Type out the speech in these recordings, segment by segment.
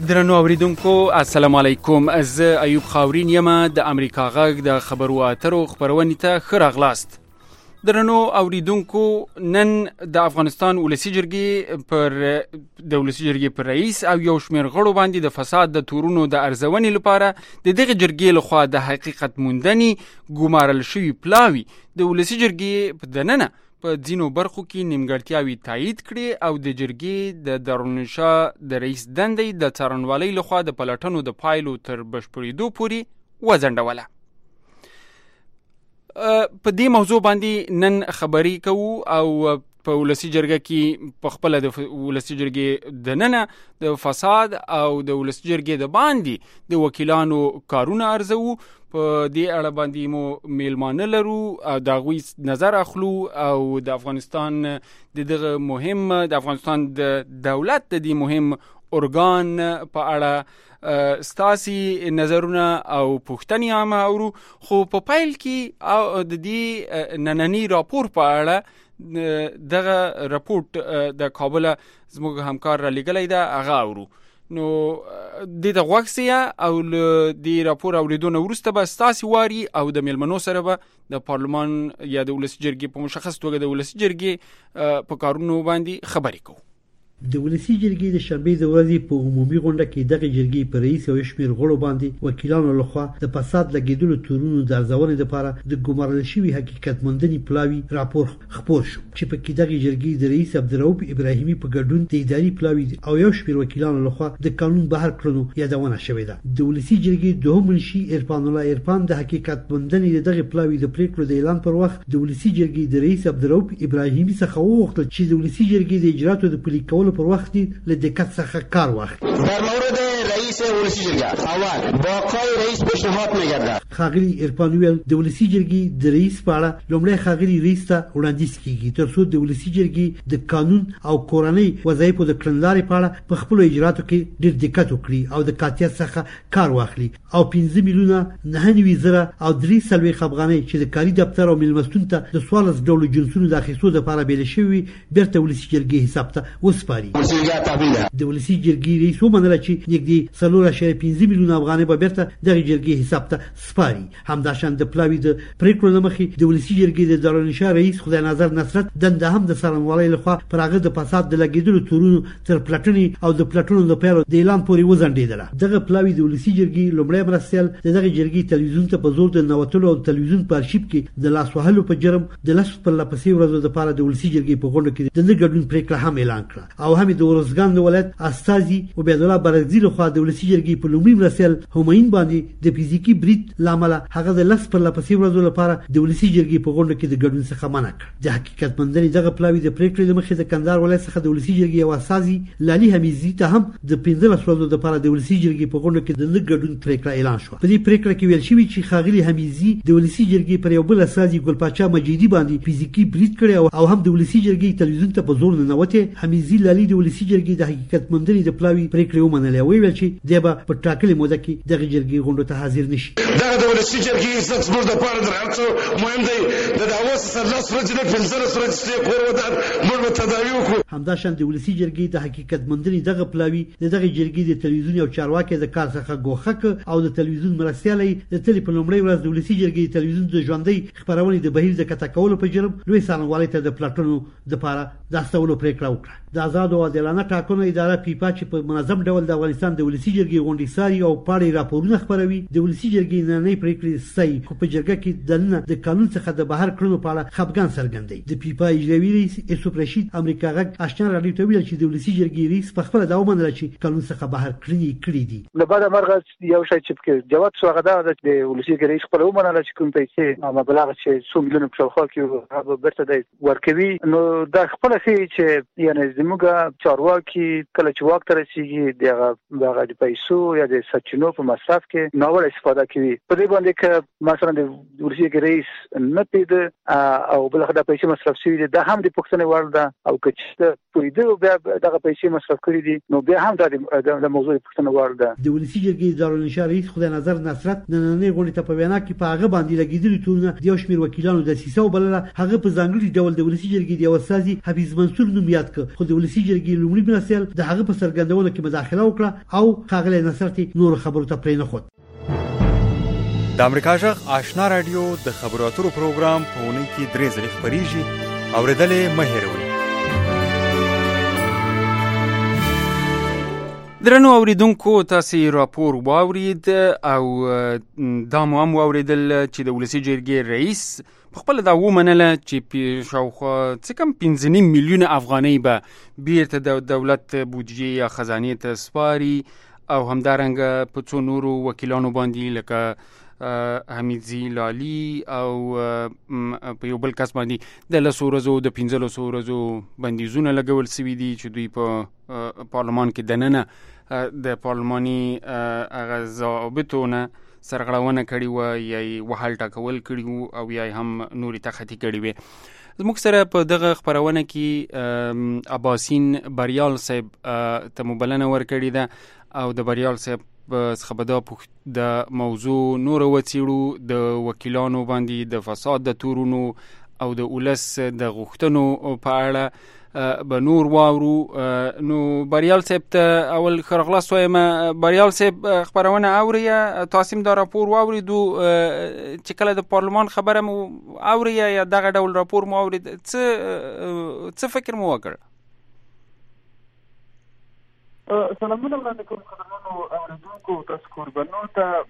درنو اوریدونکو السلام علیکم. زه ایوب خاورین یم د امریکا غږ د خبرو اترو خبرونې ته ښه راغلاست. درنو اوریدونکو نن د افغانستان ولسی جرګې پر رئیس او یو شمېر غړو باندې د فساد د تورونو د ارزونې لپاره د دغه جرګې لخوا د حقیقت موندنې ګمارل شوي پلاوي د ولسی جرګې په دننه په ځینو برخو کې نیمګړتیاوې تایید کړي او د جرګې د دارالانشا د رئیس دندې د څارنوالۍ لخوا د پلټنو د پایلو تر بشپړېدو پورې وځنډوله. په دې موضوع باندې نن خبرې کوو او په ولسی جرګه کې په خپل د ولسی جرګې دننه د فساد او د ولسی جرګې د باندې د وکیلانو کارونه ارزو. په دې اړه باندې مو میلمانه لرو او د هغوی نظر اخلو او د افغانستان د افغانستان د دولت د دې مهم ارګان په اړه ستاسي نظرونه او پوښتنې هم اورو. خو په پیل کې د دې نننی راپور په اړه دغه راپورټ د کابل زموږ همکار را لېږلی ده هغه اورو. نو دې ته غوږ سیه او د راپور اورېدو نه وروسته به ستاسې واري او د میلمنو سره به د پارلمان یا د ولسي جرګې په مشخص توګه د ولسي جرګې په کارونو باندې خبرې کوو. د ولسی جرګې د شنبې د ورځې په عمومي غونډه کې دغه جرګې په رئیس او شمېر غړو باندې وکیلانو لخوا د فساد لګیدلو تورونو د ارزونې لپاره د ګمارل شوي حقیقت موندنې پلاوي راپور خپور شو چې په کې دغه جرګې د رئیس عبدالرؤف ابراهیمي په ګډون د اداري پلاوي او یو شمېر وکیلانو لخوا د قانون بهر کړنو یادونه شوې ده. د ولسی جرګې دوهم منشي عرفان الله عرفان د حقیقت موندنې دغه پلاوي د پریکړو د اعلان پر وخت د ولسی جرګې د رئیس عبدالرؤف ابراهیمي څخه وغوښتل چې د ولسی جرګې د اجراتو د پلي کولو پر وخت له دقت څخه کار واخلي. در مورد رئیس ولسی جرګه اول باقای رئیس پیشنهاد می‌گردد. خاغلی عرفان ویل د ولسی جرګې د رئیس په اړه لومړی خاغلی رئیس ته وړاندیز کیږي ترڅو د ولسی جرګې د قانون او کورنۍ وظایفو د کړنلارې په اړه په خپل اجراتو کې ډېر دقت وکړي او د قاطعیت څخه کار واخلي او 15 میلیونه 9,000 او 3 افغانۍ چې د کاري دفتر او میلمستون ته د 14 ډول جنسونو د اخیستو لپاره بیل شوی بیرته ولسی جرګې حساب ته وسپاري. د ولسی جرګې رئیس ومنله چې نږدې 4.5 میلیونه افغانۍ به بیرته دغه جرګې حساب ته سپاري. همداشان د پلاوي د پریکړو له مخې د ولسی جرګې د دارالانشا رئیس خدای نظر نصرت دنده هم د څارنوالۍ لخوا پر هغه د فساد د لګیدلو تورونو تر پلټنې او د پلټنو د پیلو د اعلان پورې وځنډېدله. دغه پلاوي د ولسی جرګې لومړی مرستیال دغه جرګې تلویزیون ته په زور د نوتلو او تلویزیون په ارشیف کې د لاس وهلو په جرم د لس پر لپسې ورځو لپاره د ولسی جرګې په غونډه کې د نه ګډون پریکړه هم اعلان کړه او هم د ورزګان ولایت استازي عبید الله برزي له خوا د ولسی جرګې په لومړي مرستیال همایون باندې د فزیکی بریټ لامل هغه د لس پر لپسې ورځو لپاره د ولسی جرګې په غونډه کې د ګډون څخه منع کړ. د حقیقت موندنې دغه پلاوي د پریکړې له مخې د کندهار ولایت څخه د ولسی جرګې او استازي لالي حمیزي ته هم د 15 ورځو لپاره د ولسی جرګې په غونډه کې د نه ګډون پریکړه اعلان شو. په دې پریکړه کې ویل شوی چې خاغلی حمیزي د ولسی جرګې پر یو بل استازي ګل پاچا مجیدي باندې فزیکی بریټ کړي او هم د ولسی جرګې تلویزیون ته په زور نه نوته. حمیزي لالي د ولسی جرګې د حقیقت موندنې د پلاوي پریکړه ومنله او ویل چې دغه په ټاکلې موده کې دغه جرګې غونډه ته حاضر نشي. دغه د ولسی جرګې عزت زموږ د پاره درڅو مهم دی. د دعوه سره لاس ورځې د 15 ورځې کور ودان موږ تداوی وکړو. همداشان د ولسی جرګې د حقیقت موندنې دغه پلاوي دغه جرګې د تلویزیون او چارواکي د کار څخه ګوښه او د تلویزیون مرستیالي د تلې په لومړی ورځ د ولسی جرګې تلویزیون د ژوندۍ خبرونې د بهیر د کته کولو په جرم لوی څارنوالۍ ته د پلټنو لپاره د استولو پریکړه وکړه. د آزاد او عادلانه ټاکنو اداره پیپا چې په منظم ډول د افغانستان د ولسی جرګې غونډې ساري او پاړې راپورونه خبروي د ولسی جرګې نننۍ پریکړې ستایي خو په جرګه کې دننه د قانون څخه د بهر کړنو په اړه خپګان څرګندوي. د پیپا اجرایي رئیس یوسف رشید امریکا غږ آشنا راډیو ته ویل چې د ولسی جرګې رئیس په خپله دا ومنله چې قانون څخه بهر کړنې کړي دي. له بعده مرغه یو شی چې جواب شو هغه دا د ولسی جرګې رئیس خپله ومنله چې کوم پیسې مبلغ چې 100 میلیونه په شاوخوا کې هغه بیرته دی ورکوي. نو دا خپله ښیي چې یعنې زموږ چارواکي کله چې واک ته رسېږي دغه د پیسو یا د سرچینو په مصرف کې ناوړه استفاده کوي. په دې باندې که مثلا د ولسی جرګې رئیس نه پیدا او بلخ د پیسې مصرف شوي دي دا هم د پوښتنې وړ ده او که چې پویده بیا دغه پیسې مصرف کړي دي نو بیا هم د موضوع پوښتنه وړ ده. د ولسی جرګې دارالانشا رئیس خدای نظر نصرت نننۍ غونډې ته په وینا کې په هغه باندې لګېدلي تورونه د یو شمېر وکیلانو دسیسه وبلله. هغه په ځانګړي ډول د ولسی جرګې د یو استازي حفیظ منصور نوم یاد کړ خو د ولسی ولسی جرګې لومړي مرستیال د هغه په څرګندولو کې مداخله وکړه او ښاغلی نصرتي نور خبرو ته پرې نه ښود. د امریکا غږ آشنا رادیو د خبرو اترو پروګرام په اونۍ کې 3 ځلې خپریږي. اورېدلې مه هېروئ. درنو اوریدونکو تاسو راپور واورید او دا مو هم واوریدل چې د ولسی جرګې رئیس په خپل دا ومنله چې شاوخوا څه کم 15 میلیون افغانۍ به بیرته د دولت بودجې یا خزانې ته سپاري او همدارنګه په څو نورو وکیلانو باندې لکه حمیدزی لالی او په یو بل کس باندې د 10 ورځو د 15 ورځو بندیزونه لګول سوي دي چې دوی په پارلمان کې دننه د پارلماني ضابطونه سرغړونه کړې وه یا وهل ټاکول کړي وو او یا هم نورې تخطي کړي وې. زموږ سره په دغه خپرونه کې عباسین بریال صاحب ته مبلنه ورکړې ده او د بریال صاحب څخه به دا د موضوع نور وڅېړو د وکیلانو باندې د فساد د تورونو او د ولس د غوښتنو په اړه به نور واورو. نو بریال صاحب ته اول خرغلاس وایم. بریال صاحب خبرونه اوري تاسو دا راپور واوریدو چې کله د پارلمان خبره مو اوري یا دغه ډول راپور مو اورید څه فکر مو وکړ؟ سلامونه وړاندې کوم خبرونو اوریدونکو تاسو قربانو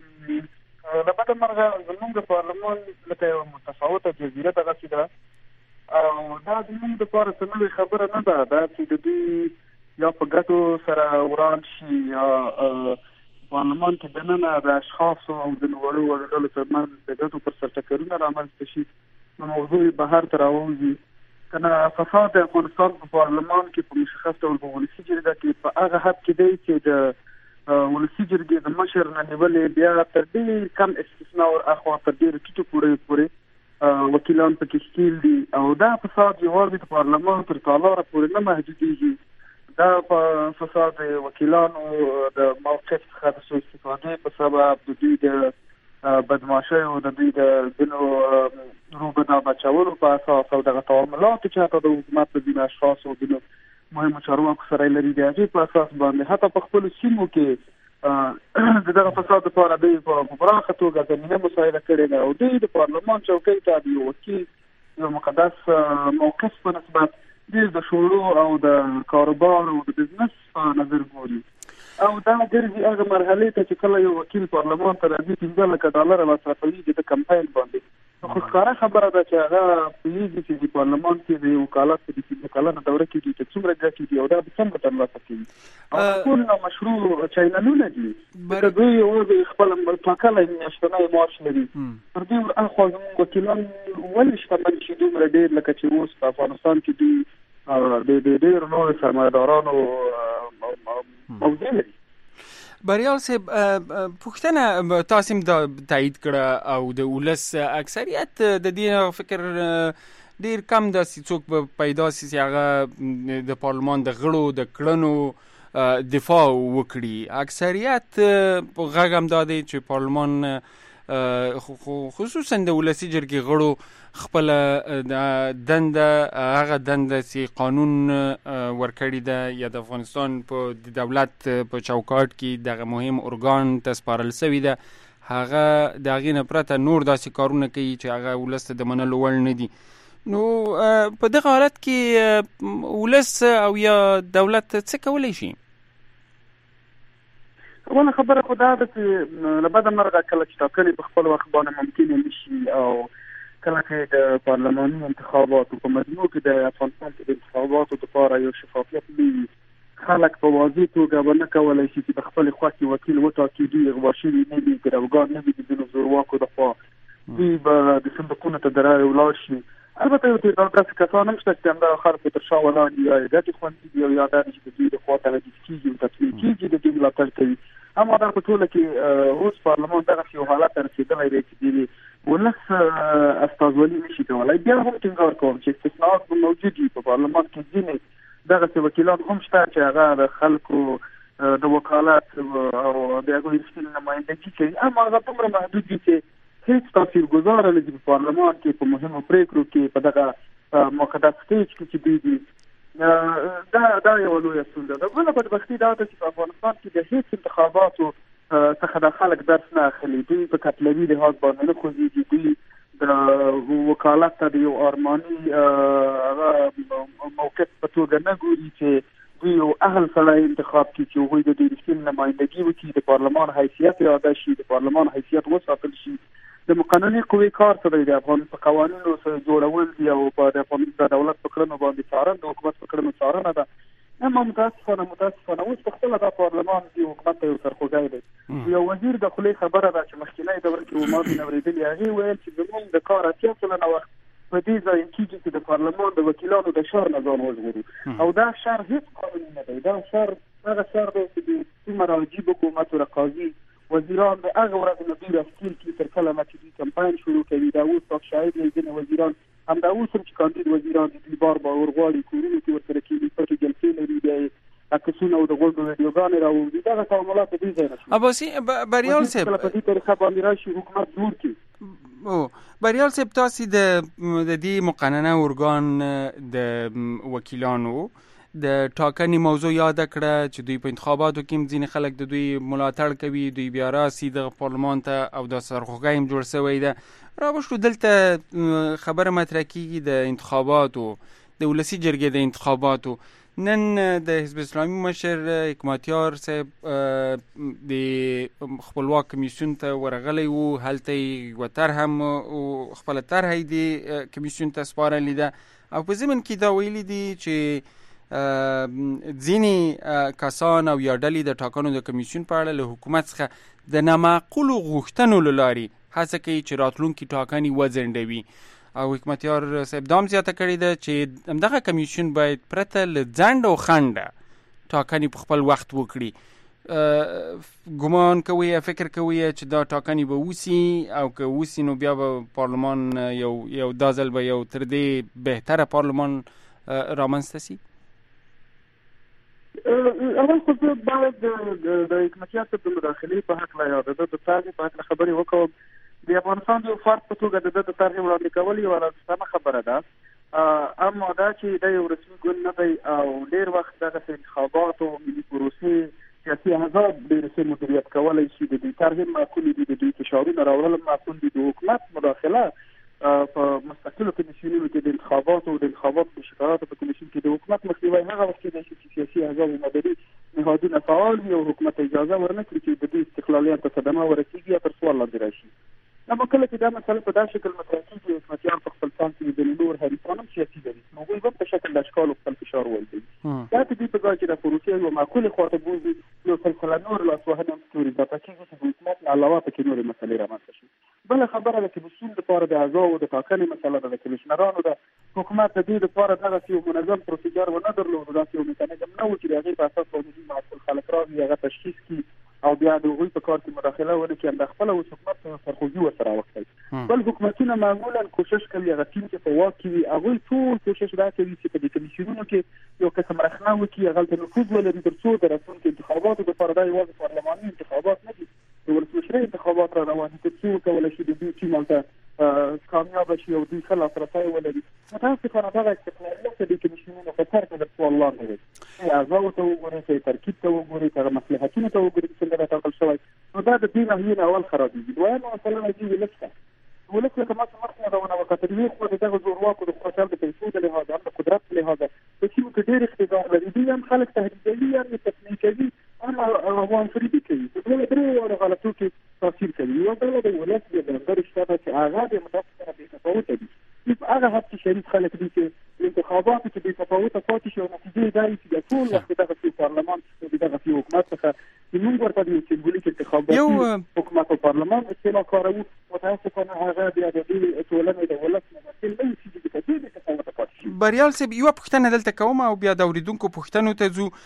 ته لپاره مرغه زموږ د پارلمان لکه متفاوته جزیره دغه ده او دا زموږ دپاره څه نوې خبره نه ده. دا چې د دوی یا په ګټو سره وران شي یا پارلمان کې دننه د اشخاصو او د وړو ډلو ترمنځ د ګټو پر سر ټکرونه رامنځته شي نو موضوع بهر ته راوځي. که نه فساد د افغانستان په پارلمان کې په مشخص ډول په ولسي جرګه کې په هغه حد کې دی چې د ولسي جرګې د مشر نه نیولې بیا تر ډېر کم استثنا ورهاخوا تر ډېرو ټیټو پورې وکیلان پکې شتیل دي او دا فساد یوازې د پارلمان تر تالاره پورې نه محدودېږي. دا په فساد وکیلانو د موقف څخه د سوء استفادې په سبب د دوی د بدمعاشۍ او د دوی د ځینو روبدا بچولو په اساس او دغه تعاملات چې حتی د حکومت د ځینو اشخاصو د مهمو چارواکو سره لري د هغې په اساس باندې حتی په خپلو سیمو کې د دغه فساد لپاره دوی په پراخه توګه زمینه مساعده کړې ده او دوی د پارلمان چوکۍ ته د یو وکیل یو مقدس موقف په نسبت ډېر د شروع او د کاروبار او د بزنس په نظر ګوري او دا ګرځي هغه مرحلې ته چې کله یو وکیل پارلمان ته راځي $15,000 مصرفوي د کمپاین باندې. نو خو ښکاره خبره ده چې هغه پوهېږي چې د پارلمان کې د وکالت په 15 کلنه دوره کې دوی ته څومره ګټې دي او دا به څنګه ترلاسه کوي او ټول نامشروع چینلونه دي. ځکه دوی یوازې خپل ټاکلی میاشتنی معاش لري. تر دې ورهاخوا زموږ وکیلان ولې شتمن شي دومره ډېر لکه چې اوس په افغانستان کې دوی د ډېرو نورو سرمایه‌دارانو موضوع لري. بریال صاحب پوښتنه تاسو هم تایید کړه او د ولس اکثریت د دې فکر ډیر کم داسې څوک پیدا سي چې هغه د پارلمان د غړو د کړنو دفاع وکړي. اکثریت په غږ هم دا دی چې پارلمان خصوصا د ولسی جرګې غړو خپل دنده هغه دنده چې قانون ورکړی ده یا د افغانستان په دولت په چوکاټ کې دغه مهم ارګان ته سپارل شوی ده هغه د هغې نه پرته نور داسې کارونه کوي چې هغه ولس ته د منلو وړ نه دي. نو په دغه حالت کې ولس او یا دولت څه کولی شي؟ اوله خبره خو دا ده چې له بده مرغه کله چې ټاکنې په خپل وخت باندې ممکنې نه شي او کله چې د پارلماني انتخاباتو په مجموع کې د افغانستان د انتخاباتو لپاره یو شفافیت نه وي خلک په واضح توګه به نه کولی شي چې د خپلې خوښې وکیل وټاکي دوی اغوا شوي نه وي ګروګان نه وي د ځینو زورواکو لخوا دوی به د صندوقونو ته د رایې ولاړ شي. البته یو تعداد داسې کسان هم شته چې همدغه خلکو تر شا ولاړ دي یا یې ګټې خوندي دي او یا دا چې د دوی د خوا تلدیز کېږي او تطبیق کېږي د دوی ملاتړ کوي. اما دا په ټوله کې اوس پارلمان دغسې یو حالت ته رسېدلی دی چې د ولس استازولي نشي کولی. بیا هم ټینګار کوم چې استثناءات به موجود وي په پارلمان کې ځینې دغسې وکیلان هم شته چې هغه د خلکو د وکالت او د هغوی رښتینې نمایندګي کوي اما هغه دومره محدود دي چې هیڅ تاثیرګذاره نه دي په پارلمان کې په مهمو پرېکړو کې په دغه مقدس سټیج کې چې دوی دي دا یو لوی ستونزه ده. بله بدبختي دا ده چې په افغانستان کې د هیڅ انتخاباتو څخه د خلک درس نه اخلي. دوی په قتلوي لحاظ باندې نه خوځېږي. دوی د وکالت ته د یو ارماني موقف په توګه نه ګوري چې دوی یو اهل سړی انتخاب کړي چې هغوی د دوی رښتینې نمایندګي وکړي، د پارلمان حیثیت یې ادا شي، د پارلمان حیثیت وساتل شي. د قانوني قوې کار څه دی؟ د افغان په قوانینو سره جوړول دي او په د دولت په کړنو باندې څارنه، د حکومت په کړنو څارنه ده. اما متاسفانه اوس په خپله دا پارلمان دی حکومت ته یو سرخوږی دی. یو وزیر د خولې خبره ده چې مخکینی دوره کې ما ځینې اورېدلي، هغې ویل چې زموږ د کار 80% وخت په دې ځای کېږي چې د پارلمان د وکیلانو د شر نه ځان وژغورو، او دا شر هیڅ قانوني نه دی. دا شر هغه شر دی چې د څومره عجیب حکومت او قاضي وزیران د هغه ورځ نه دوی راستیل کړي تر کله چې دوی کمپاین شروع کوي. دا اوس پاک شاهد دی ځینې وزیران همدا اوس هم چې کاندید وزیران دي، دوی بار ورغواړي کورونو کې ورسره کېږي، پټې جلسې لري، بیا عکسونه او د غونډو ویډیوګانې راوړي. دغه تعاملات دوی ځای نه شي. عباسي بریال صاحب په دې طریقه باندې راشي حکومت جوړ کړي. بریال صاحب تاسو د دې مقننه ارګان د وکیلانو د ټاکنې موضوع یاد کړه چې دوی په انتخاباتو کې ځینې خلک د دوی ملاتړ کوي، دوی بیا راسي د پارلمان ته او د سرخوږی هم جوړ شوی ده. راوښتو دلته خبره مطرح کیږي د انتخاباتو، د ولسي جرګې د انتخاباتو. نن د حزب اسلامي مشر حکمتیار صاحب د خپلواک کمیسیون ته ورغلی وو، هلته یې طرح هم خپله طرح یې د کمیسیون ته سپارلې ده، او په ضمن کې دا ویلي دي چې ځینې کسان او یا ډلې د ټاکنو د کمیسیون په اړه له حکومت څخه د نامعقولو غوښتنو له لارې هڅه کوي چې راتلونکي ټاکنې وځنډوي. او حکمتیار صاحب دا هم زیاته کړې ده چې همدغه کمیسیون باید پرته له ځنډ او خنډه ټاکنې په خپل وخت وکړي. ګمان کوي، فکر کوي چې دا ټاکنې به وسی، او که وسی نو بیا به پارلمان یو دا ځل به یو تر دې بهتره پارلمان رامنځته سي؟ اول خو زه باید د حکمتیار صاحب د مداخلې په هکله یا د ده د طرحې په هکله خبرې وکړم. د افغانستان د یو فرد په توګه د ده د طرحې وړاندې کول یوه سمه خبره ده، اما دا چې دا یو رسمي ګوند نه دی او ډېر وخت دغسې انتخابات او ملي پروسې سیاسي احزاب ډېر ښه مدیریت کولی شي. د دوی طرحې معقولې دي، د دوی فشارونه راوړل معقول دي. د حکومت مداخله په مستقلو کمیسیونونو کې د انتخاباتو او د انتخاباتو د شکایاتو په کمیسیون کې د حکومت مخنیوی هغه وخت کېدای شي چې سیاسي احزاب او مدني نهادونه فعال وي او حکومت اجازه ورنه کړي چې د دوی استقلالیت ته صدمه ورسېږي یا تر سوال لاندې راشي. اما کله چې دا مسله په دا شکل مطرح کېږي، حکمتیار په خپل ځان کې د نور حریفان هم سیاسي دي، نو هغوی به په شکل د اشکالو خپل فشار ولګوي. دا چې دوی په ځای چې د پروسې یوه معقولې خواته بوځي، یو سلسله نور لاسوهنې هم پکې اضافه کېږي چې د حکومت نه علاوه پکې نورې مسلې رامنځته شي. بله خبره ده چې د سون دپاره د اعضاو د ټاکنې مسله ده، د کمیشنرانو ده. حکومت د دې دپاره دغسې یو منظم پروسیجر ونه درلود، داسې یو میکانیزم نه و چې د هغې په اساس باندې معقول خلک راوي، هغه تشخیص کړي او بیا د هغوی په کار کې مداخله ونه کړي، همدا خپله اوس حکومت سرخوږي ورسره راوښتی. بل حکومتونه معمولا کوشش کوي هغه ټیم چې په واک کې وي، هغوی ټول کوشش دا کوي چې په دې کمیسیونونو کې یو قسم رخنه وکړي، هغلته نفوذ ولري، تر څو د راتلونکي انتخاباتو دپاره دا یوازې پارلماني انتخابات نه دي، د ولسمشرۍ انتخابات را روان دي، تر څو وکولی شي د دوی ټیم هلته کامیابه شي او دوی ښه لاسرسی ولري. متاسفانه دغه استقلالیت د دې کمیسیونونو په سر کې د سوال لاندې دی. اعضاو ته وګورئ، که ترکیب ته وګورئ، که هغه مصلحتونو ته وګورئ چې څنګه راټاکل شوی، نو دا د دې ناحیې نه اول خرابېږي. دویمه مسله راځي ولس ته. ولس لکه ما چې مخکې یادونه وکړه، د یوې خوا د دغه زورواکو د خوا د پیسو د لحاظه هم د قدرت په لحاظه په سیمو کې ډېر اقتدار لري. دوی هم خلک تهدیدوي، هم یې تقنیع کوي، هم وانفریدي کوي، په دغه درېو غلطو کې تاثیر کوي. یوه ډله د ولس د ډنګرې شته ده چې هغه د متاسفانه بېتفاوته دي. دوی په هغه حد کې شریف خلک دي چې انتخاباتو کې بېتفاوته پاتې شي او نتیجه یې دا وي چې د ټول وخت دغسې پارلمان د دغسې حکومت څخه چې موږ ورته د یو سمبولیک انتخاباتي حکومت او پارلمان اصطلاح کاروو، متاسفانه هغه بیا د دې ټولنې د ولس ممثل نه وي چې د دې بېتفاوته پاتې شي. بریال صاحب یوه پوښتنه دلته کوم او بیا د اورېدونکو پوښتنو ته ځو.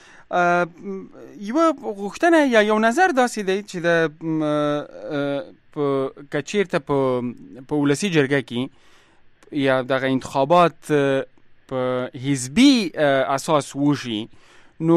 یوه غوښتنه یا یو نظر داسې دی چې د که چېرته په ولسي جرګه کې یا دغه انتخابات په حزبي اساس وشي، نو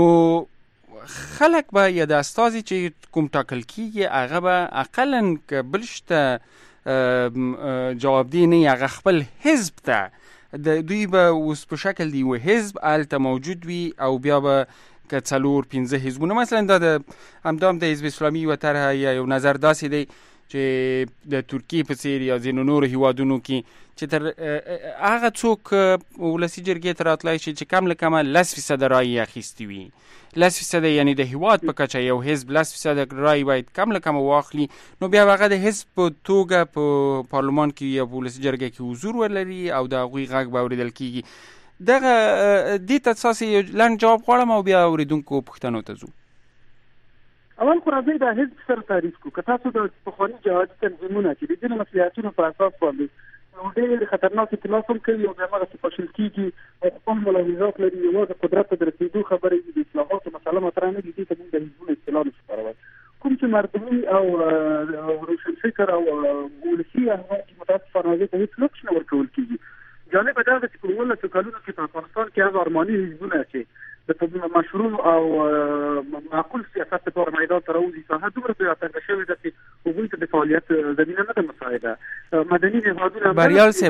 خلک به یا د استازي چې کوم ټاکل کېږي هغه به اقلا که بل شته جوابدهي نه هغه خپل حزب ته د دوی به اوس په شکل دی و حزب الته موجود وي او بیا به که 4-5 حزبونه مثلا د همدام د حزب اسلامي و طرح یا یو نظر داسې دی چې د ترکیه په څیر یا ځینو نورو هیوادونو کې چې تر هغه څوک ولسي جرګې ته راتلای شي چې کم له کمه 10% رایې اخیستې وي. 10% یعنی د هیواد په کچه یو حزب 10% رایې باید کم له کمه واخلي، نو بیا هغه د حزب په توګه په پارلمان کې یا په ولسي جرګې کې حضور ولري او د هغوی غږ به اورېدل کېږي. دغه دې ته تاسې یو لنډ جواب غواړم او بیا اورېدونکو پوښتنو ته ځو. اول خو راځئ د حزب سره تعریف کړو. که تاسو د پخواني جهادي تنظیمونه چې د ځینو مصلحتونو په اساس باندې ډېر خطرناک اختلاف هم کوي او بیا هغه پاشل کېږي او خپل ملاحظات لري، یوازې قدرت ته د رسېدو خبرې دي، د اصلاحاتو مسله مطرح نه دي، دې ته موږ د حزبونو اصطلاح نشو کارولای. کوم چې مردمي او روشنفکر او ولسي احزاب چې متاسفانه هغې ته هېڅ نقش نه ورکول کېږي. جالبه دا ده چې په 19 کلونو کې په افغانستان کې هغه ارماني حزبونه چې د مشروع او معقول سیاست لپاره میدان ته راوځي ساحه دومره پراخه شوې ده چې هغوی ته د فعالیت زمینه نه ده مساعده. مدني نهادونه بریال صاحب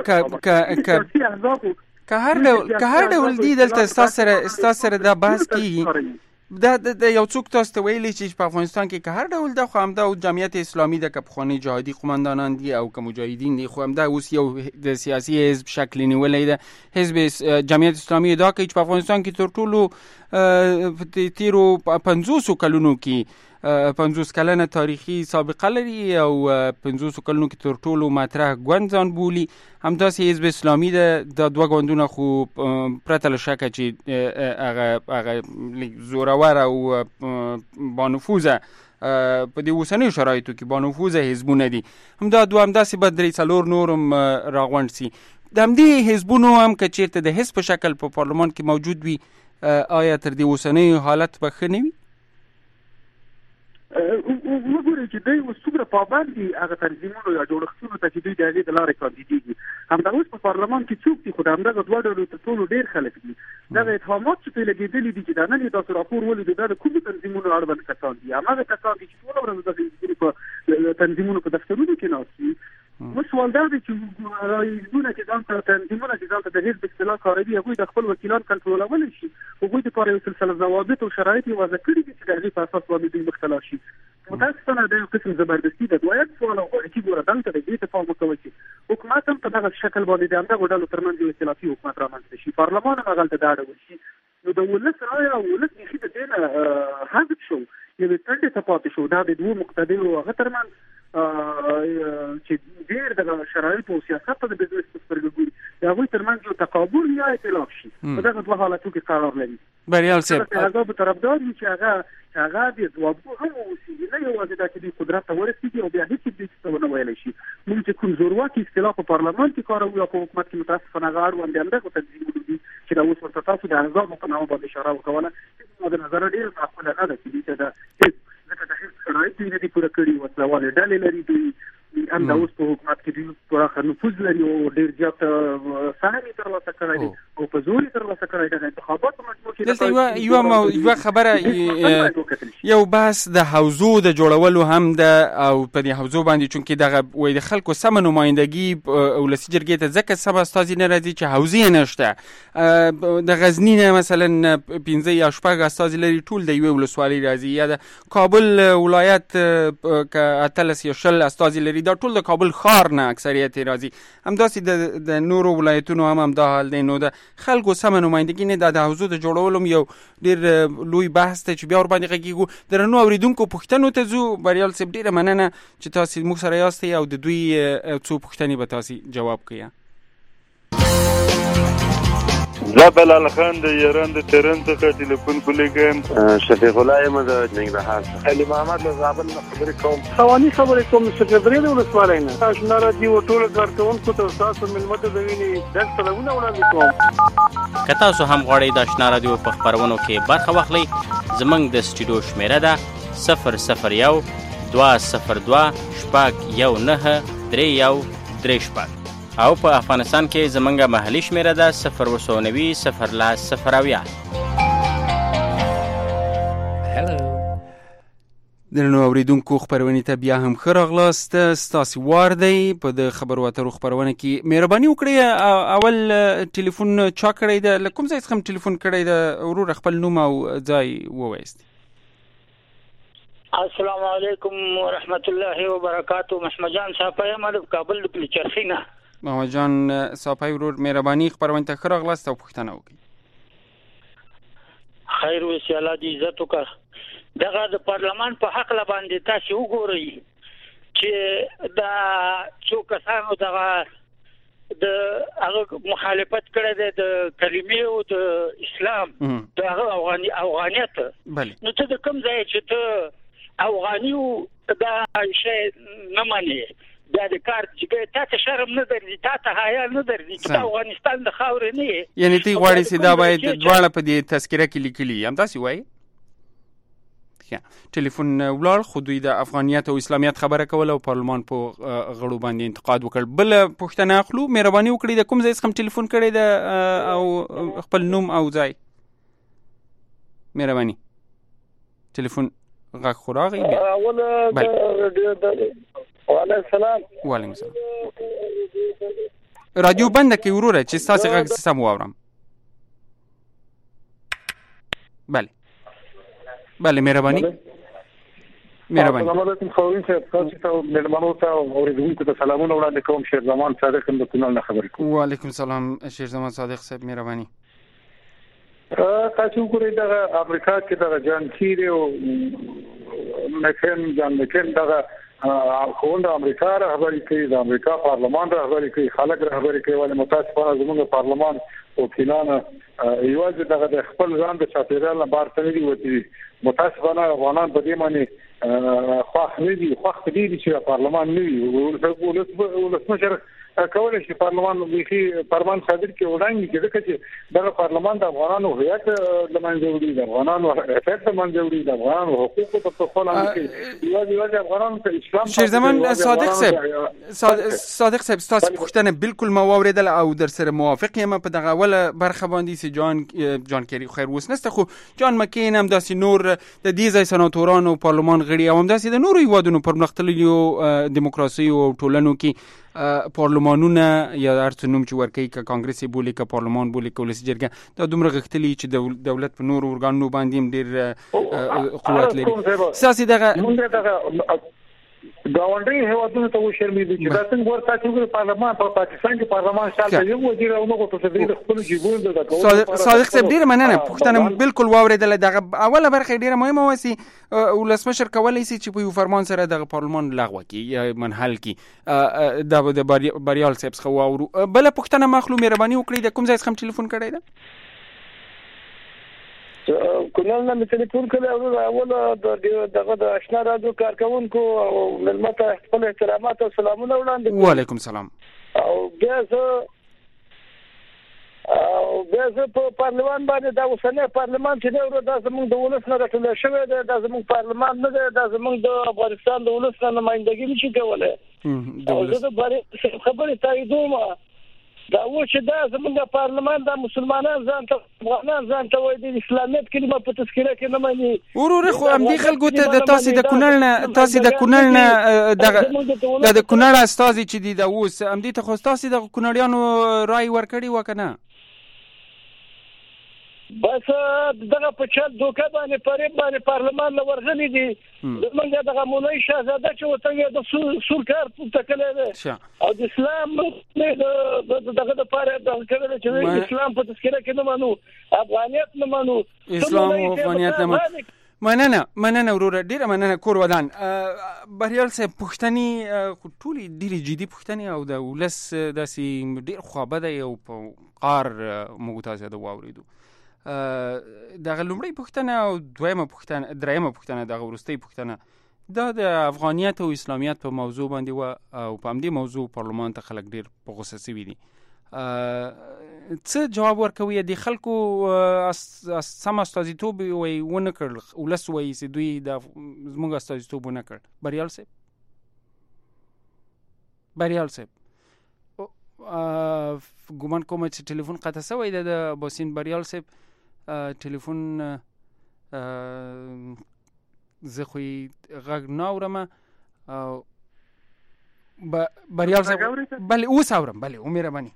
که هر ډول دي دلته ستاسو سره دا بحث کېږي. دا یو څوک تاسو ته ویلي چې په افغانستان کې که هر ډول ده خو همدا جمعیت اسلامي ده، که پخواني جهادي قومندانان دي او که مجاهدین دي، خو همدا اوس یو د سیاسي حزب شکل نیولی ده. حزب جمعیت اسلامي ادعا کوي چې په افغانستان کې تر ټولو تیرو 50 کلونو کې 50 کلنه تاریخي سابقه لري او 50 کلونو کې تر ټولو مطرح ګوند ځان بولي. همداسې حزب اسلامي ده. دا دوه ګوندونه خو پرته له شکه چې هغه زورور او بانفوذه په دې اوسنیو شرایطو کې بانفوذه حزبونه دي. همداسې به 3-4 نور هم راغونډ سي. د همدې حزبونو هم که چېرته د حزب په شکل په پارلمان کې موجود وي، آیا تر دې اوسنیو حالت به ښه نه وي؟ وګورئ چې دوی اوس څومره پابند دي هغه تنظیمونو یا جوړښتونو ته چې دوی د هغې د لارې کاندیدېږي. همدا اوس په پارلمان کې څوک دي، خو د همدغه دوه ډلو تر ټولو ډېر خلک دي. دغه اتهامات چې پرې لګېدلي دي چې دا نن یې تاسو راپور ولیدو دا د کومو تنظیمونو اړوند کسان دي، هماغه کسان دي چې ټوله ورځ دغه په تنظیمونو په دفترونو کې ناست دي. اوس سوال دا دی چې حزبونه چې ځان ته تنظیمونه چې ځان ته د حزب اصطلاح کاروي هغوی د خپل وکیلان کنټرولولی شي. هغوی دپاره یو سلسله ضوابط او شرایط یې وضع کړي دي چې د هغې په اساس باندې دوی مخته لاړ شي. متاسفانه دا یو قسم زبردستي ده. دویم سوال غواړي چې ګوره دلته د دې ته پام وکوئ چې حکومت هم په دغه شکل باندې د همدغو ډلو ترمنځ یو اختلافي حکومت رامنځته شي، پارلمان هم هغلته دا ډول شي، نو د ولس رایه او ولس بیخي د دې نه حذف شو، یوې څنډې ته پاتې شو. دا د دوو مقتدرو هغه ترمنځ چې ډېر دغه شرایطو او سیاست ته د بزنس په سترګه ګوري، د هغوی ترمنځ یو تقابل یا اختلاف شي. په دغه دوه حالتو کې قرار لري. بریال صاحب هغه به طرفدار وي چې هغه د ځوابونو هم واوسېږي، نه یوازې دا چې دوی قدرت ته ورسېږي او بیا هېڅ دوی څه ونه ویلی شي. موږ چې کوم زورواکي اصطلاح په پارلمان کې کاروو یا په حکومت کې متاسفانه هغه اړوند د همدغو تنظیمونو دي چې دا اوس ورته تاسو د احزابو په نامه باندې اشاره وکوله. زما د نظره ډېره معقوله نه ده چې دوی ته د حزب ځکه د حزب شرایط دوی نه دي پوره کړي، وسلهوالې ډلې لري، دوی همدا اوس په حکومت کې دوی پراخه نفوذ لري او ډېر زیات سهم یې ترلاسه کړی دی او په زور یې ترلاسه کړی دی. د انتخاباتو مجموع کې دلته یوه خبره یو بحث د حوزو د جوړولو هم ده او په دې حوزو باندې چونکې دغه وایي د خلکو سمه نمایندګي ولسي جرګې ته ځکه سم استازي نه راځي چې حوزې یې نشته. د غزني نه مثلا 15 یا 6 استازي لري، ټول د یوې ولسوالۍ راځي، یا د کابل ولایت که 18 یا 20 استازي لري، دا ټول د کابل ښار نه اکثریت راځي. همداسې د نورو ولایتونو هم همدا حال دی. نو د خلکو سمه نمایندګي نه، د حوزو د جوړولو یو ډېر لوی بحث دی چې بیا ورباندې غږیږو. درنو اورېدونکو پوښتنو ته ځو. بریال صاحب ډېره مننه چې تاسې موږ سره یاستئ او د دوی څو پوښتنې به تاسې جواب کړئ. زه بلال خان د ایران د تهران څخه ټلیفون کولیږم. شفیق الله یم د ننګرهار څخه. علي محمد له زابل نه خبرې کوم. خواني خبرې کوم سکرټري د ولسوالۍ نه. آشنا راډیو ټول کارکونکو ته تاسو ملمت د ویني دغه سلامونه وړاندې کوم. که تاسو هم غواړئ د آشنا راډیو په خپرونو کې برخه واخلئ، زموږ د سټوډیو شمیره ده 001 202 6193136 او په افغانستان کې زمونږ محلي شمیره ده 090 010 0. درنو اوریدونکو خبرونه ته بیا هم ښه راغلاست. ستاسو وار دی په د خبرو اترو خبرونه کې. مهرباني وکړئ اول ټلیفون چا کړی ده، له کوم ځای څخه ټلیفون کړی ده، ورور خپل نوم او ځای ووایست. السلام علیکم ورحمت الله وبرکاتہ. محمد جان صافی یم د کابل د پلچرخینه. محمد جان صافی ورور، مهرباني خبرونه ته ښه راغلاست او پوښتنه وکړئ. خیر وسی الله دې عزت وکړه. دغه د پارلمان په حق لا باندې تاسو وګورئ چې دا څو کسانو دغه د هغه مخالفت کړی دی د کلمې او د اسلام د هغه افغانیت. نو ته د کوم ځای چې ته افغاني او دا شی نه منې، بیا د کار چې تا ته شرم نه درځي، تا ته حیا نه درځي چې افغانستان د خاورې نه یې، یعنی تی غواړې چې دا باید دواړه په دې تذکره کې لیکلي همداسې وایي. ټلیفون ولاړ، خو دوی د افغانیت او اسلامیت خبره کوله او پارلمان په غړو باندې انتقاد وکړ. بل پوښتنه اخلو. مهرباني وکړئ د کوم ځای څخه ټلیفون کړی ده او خپل نوم او ځای. مهرباني. ټلیفون غږ خو راغی. وعلیکم السلام. وعلیکم السلام. رادیو بنده کې وروره چې ستاسو غږ سم واورم. بله بله، مهرباني. السلام علیکم خوین صاحب، تاسو ته مېلمنو ته او اوریدونکو ته سلامونه وړاندې کوم. شیر زمان صادق د کونړ نه خبرې کوم. وعلیکم السلام شیر زمان صادق صاحب، مهرباني. تاسو ګورئ دغه امریکا کې دغه جان کیری او مکن دغه خوند امریکا رهبری کوي، د امریکا پارلمان رهبری کوي، خلک رهبری کوي. ولې متاسفانه زموږ پارلمان وکیلان یوازې دغه د خپل ځان د چاپیریال نه بار ته نه دي وتلي. متاسفانه افغانان په دې باندې خوښ نه دي، خوښ دي چې پارلمان نه وي. ولسمشر کولای شي پارلمان ویخي فرمان صادر کې وړاندې کې ځکه چې دغه پارلمان د افغانانو هویت لمنځه وړي، د افغانانو افغانیت لمنځه وړي، د افغانانو حقوقو په خپل کې یوازې افغانانو ته اسلام. شیر زمان صادق صاحب تاسو پوښتنه بالکل ما واوریدل او در سره موافق یم په دغه اوله برخه باندې چې جان کیری خیر وس نسته، خو جان مکین هم داسې نور د دې ځای سناتورانو پارلمان غړي او هم داسې د نورو هیوادونو پرمختللو دیموکراسي او ټولنو کې پارلمانونه یا هر څه نوم چې ورکوي، که کانګرس بولی که پارلمان بولی که ولسي جرګه، دا دومره غښتلي چې دولت په نورو ارګانونو باندې هم ډېر قوت لري. ستاسې دغه گاونډي هیوادونو ته وشرمېږي چې دا څنګه ورته چې پارلمان په پاکستان کې پارلمان شاله یو وزیر او نو ته د خپل جیبونو د صادق صاحب ډېر مننه. پوښتنه بالکل واوریدل. دغه اوله برخه ډېره مهمه وسی ولسمشر کولای شي چې په یو فرمان سره دغه پارلمان لغوه کړي یا منحل کړي. دا د بریال صاحب څخه واورو. بل پوښتنه مخلو مهرباني وکړئ د کوم ځای څخه ټلیفون کړی ده؟ کونړ نه مې ټلیفون کړی او اول دغه د آشنا رادیو کارکونکو او مېلمه ته خپل احترامات او سلامونه وړاندې کوم. وعلیکم السلام. او بیا زه په پارلمان باندې دا اوسنی پارلمان چې دی دا زموږ د ولس نه راټول شوی دی، دا زموږ پارلمان نه دی، دا زموږ د افغانستان د ولس نه نمائندګي نشي کولی. او زه د خبرې تاییدوم دا و چې دا زموږ پارلمان د مسلمانان ځان ته افغانان ځان ته وایي د اسلامیت کلمه په تذکره کې نه مانی. ورور خو همدې خلکو ته د تاسو د کونړ نه د کونړ استازي چې دی دا اوس همدې ته خو تاسو د کونړیانو رائے ورکړي وکنه؟ بس دغه په چل دوکه باندې پرې باندې پارلمان نه ورغلي دي. زمونږ دغه مولوی شاهزاده چې وته د سورکار په تکله ده او د اسلام دغه د پاره د کړل چې اسلام په تذکره کې نه مانو، افغانیت نه مانو، اسلام او افغانیت نه مانو. مننه ورور، ډیره مننه. کور ودان بریال صاحب پوښتنې ټولې ډیرې جدي پوښتنې او د ولس داسې ډیر خوابه دی او په قار موږ تاسو د واوریدو. دغه لومړی پوښتنه او درېمه پوښتنه دغه وروستۍ پوښتنه دا د افغانیت او اسلامیت په موضوع باندې و او په همدې موضوع پارلمان ته خلک ډیر په غوسه سوي دي. څه جواب ورکوي د خلکو سم استازیتوب وی ونه کړ، ولس وایي چې دوی د زموږ استازیتوب ونه کړ؟ بریال صاحب ګومان کوم چې ټلیفون قطع شوی دی د باسین بریال صاحب. ټلیفون زه خو غږ نه اورم او بریال صاحب بله اوس اورم بله مهرباني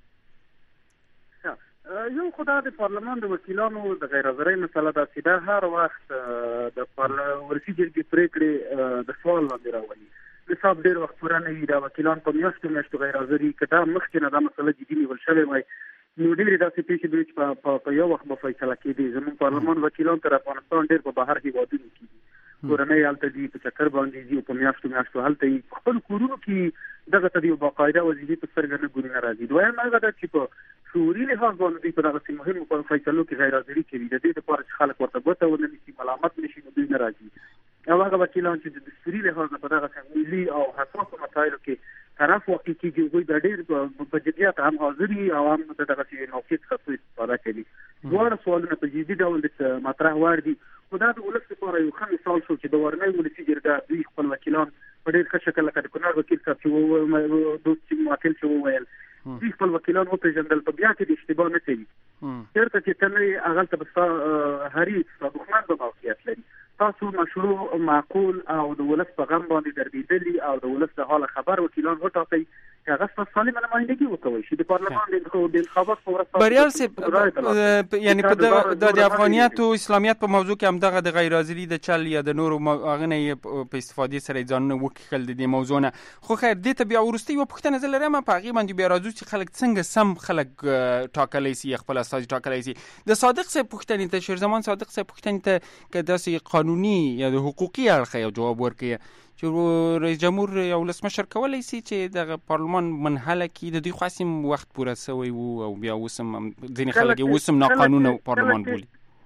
یو خدا د پارلمان د وکیلانو د غیر حاضرۍ مسله دا چې دا هر وخت د ولسي جرګې پریکړې د سوال لاندې راولي نصاب ډېر وخت پوره نه وي دا وکیلان په میاشتو غیر حاضري که دا مخکې نه دا مسله جدي نیول شوې وای نو ډېرې داسې پېښې دي چې په یو وخت به فیصله کېدې زموږ پارلمان وکیلان تر افغانستان ډېر په بهر هېوادونو کې دي کورنۍ هلته دي په چکر باندې ځي په میاشتو هلته وي خپل کورونو کې دغه ته د یو باقاعده وظیفې په سترګه نه ګوري نه راځي دویم هغه ده چې په شعوري لحاظ باندې دوی په دغسې مهمو فیصلو کې غیر حاضري کوي د دې لپاره چې خلک ورته ګوته ونه نیسي ملامت نه شي نو دوی نه راځي او هغه وکیلان چې د دستوري لحاظ نه په دغسې ملي او حساسو مسایلو کې طرف واقع کېږي هغوی دا ډېر په جدیت هم حاضر وي او هم د دغسې موقع څخه سوء استفاده کوي دواړه سوالونه په جدي ډول مطرح وړ دي خو دا د ولس لپاره یو ښه مثال شو چې د ورنۍ ولسي جرګه دوی خپل وکیلان په ډېر ښه شکل لکه د کونړ وکیل صاحب چې دوست معاقل چې وویل دوی خپل وکیلان وپېژندل په بیا کې د اشتباه نه کوي چېرته چې ته نه یې هغلته به ستا حریف ستا دښمن به موقعیت لري تاسو مشروع معقول او د ولس په غم باندې دردېدلي او د ولس د حاله خبر وکیلان وټاکئ چې هغه ستاسو سالمه نمایندګي وکوئ چې د پارلمان د انتخابات په ورځ بریال صاحب یعنې په د افغانیت او اسلامیت په موضوع کې همدغه د غیر حاضري د چل یا د نورو هغه نه یې په استفادې سره یې ځانونه وکښل د دې موضوع نه خو خیر دې ته بیا وروسته یوه پوښتنه زه لرم په هغې باندې بیا راځو چې خلک څنګه سم خلک ټاکلی سي خپل استازي ټاکلی سي د صادق صاحب پوښتنې ته شیرزمان صادق صاحب پوښتنې ته که داسې قانوني یا د حقوقي اړخه یو جواب ورکړي چې رئیس جمهور یا ولسمشر کولی سي چې دغه پارلمان منحله کړي د دوی خو هسې وخت پوره سوی و او بیا اوس هم ځینې خلک یې اوس هم ناقانونه پارلمان بولي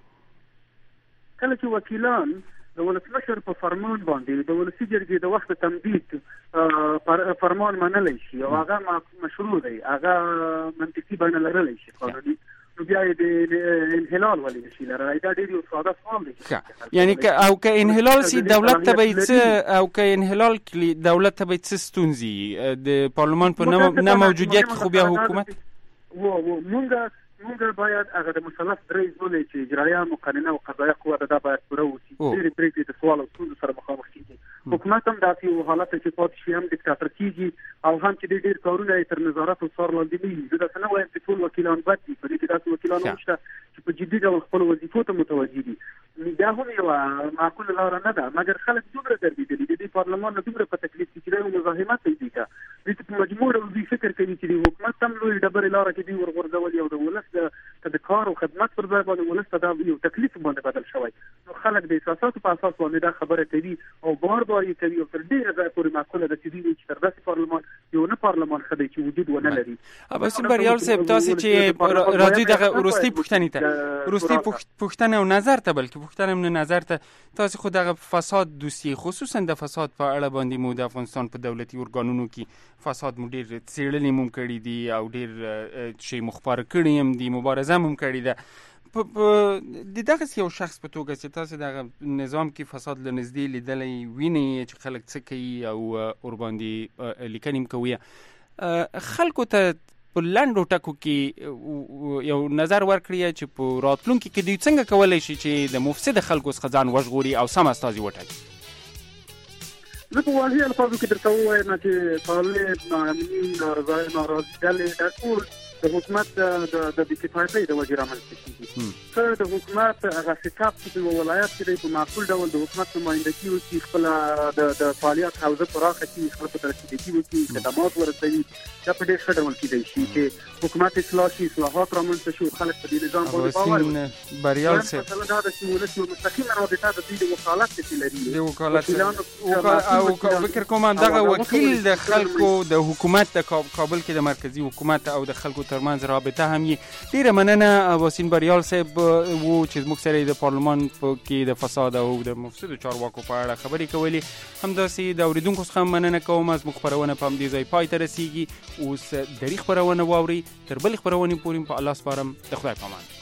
کله چې وکیلان د ولسمشر په فرمان باندې د ولسي جرګې د وخت تمدید فرمان منلی شي او هغه مشروع دی هغه منطقي بڼه لرلی شي قانوني نو بیا یې د انحلال ولې نشي لرلی دا ډېر یو ساده سوال دی یعنې او که انحلال سي دولت ته به یې څه او که انحلال کړي دولت ته به یې څه ستونزې د پارلمان په نه موجودیت کې خو بیا حکومت مونږ باید هغه د مثلث درې زولې چې اجرایه مقننه او قضایه قوه ده دا باید پوره وشي ډېرې پرېکړې د سوال او ستونزو سره مخامخ کېږي حکومت هم داسې یو حالت چې پاتې شي هم دیکتاتر کېږي او هم چې ډېر کارونه یې تر نظارت او څار لاندې نه وي زه داسې نه وایم چې ټول وکیلان بد دي په دې کې داسې وکیلان هم شته چې په جدي ډول خپلو وظیفو ته متوجه دي دا هم یوه معقوله لاره نه ده مګر خلک دومره دردېدلي د دې پارلمان نه دومره په تکلیف کې چې دا یو مزاحمت دی دوی ته دوی ته په مجموع ډول دوی فکر کوي چې د حکومت هم لویې ډبرې لاره کې دوی ورغورځولي او د ولس د کار او خدمت پر ځای باندې ولس ته دا یو تکلیف باندې بدل شوی نو خلک د احساساتو په اساس باندې دا خبره کوي او بار یې کوي او تر ډېره ځایه پورې معقوله ده چې دوی وایي چې تر داسې پارلمان یو نه پارلمان ښه دی چې وجود ونه لري اباسین بریال صاحب تاسې چې راځئ دغه وروستۍ پوښتنې ته وروستۍ پوښتنه او نظر ته بلکې پوښتنه هم نه نظر ته تاسې خو دغه فساد دوسیې خصوصا د فساد په اړه باندې مو د افغانستان په دولتي ارګانونو کې فساد مو ډېر څېړلې مو کړي دي او ډېر شی مو خپاره کړي هم دي مبارزه هم کړې ده د دغسې یو شخص په توګه چې تاسې دغه نظام کې فساد له نږدې لیدلی وینئ چې خلک څه کوي او ورباندې لیکنې هم کوي خلکو ته په لنډو ټکو کې یو نظر ورکړي چې په راتلونکي کې دوی څنګه کولی شي چې د مفسد خلکو څخه ځان وژغوري او سم استازي وټاکي زه په واضح الفاظو کې درته ووایم چې طالب ناامني نارضایي ناراضي ډلې دا ټول د حکومت د بېکفایتۍ د وجې رامنځته کېږي که د حکومت هغه خطاب چې په ولایت کې دی په معقول ډول د حکومت نمایندګي وکړي خپله د فعالیت حوزه پراخه کړي خلکو ته رسیدګي وکړي خدمات ورسوي دا په ډېر ښه ډول کېدی شي چې حکومت اصلاح شي اصلاحات رامنځته شي خلک په دې نظام باندې باور وکړي بریال صاحب مسله دا ده چې ولس یو مستقیمه رابطه د دوی د وکالت پسې لري د وکالت او فکر کوم همدغه وکیل د خلکو د حکومت د کابل کې د مرکزي حکومت او د خلکو ترمنځ رابطه هم یې ډېره مننه اباسین بریال صاحب و چې موږ سره د پارلمان کې د فساد او د مفسدو چارواکو په اړه خبرې کولې همداسې د اورېدونکو څخه مننه کوم زموږ خپرونه په همدې ځای پای ته رسیږي اوس درې خپرونه واورئ تر بلې خپرونې پورې په الله سپارم د خدای په امان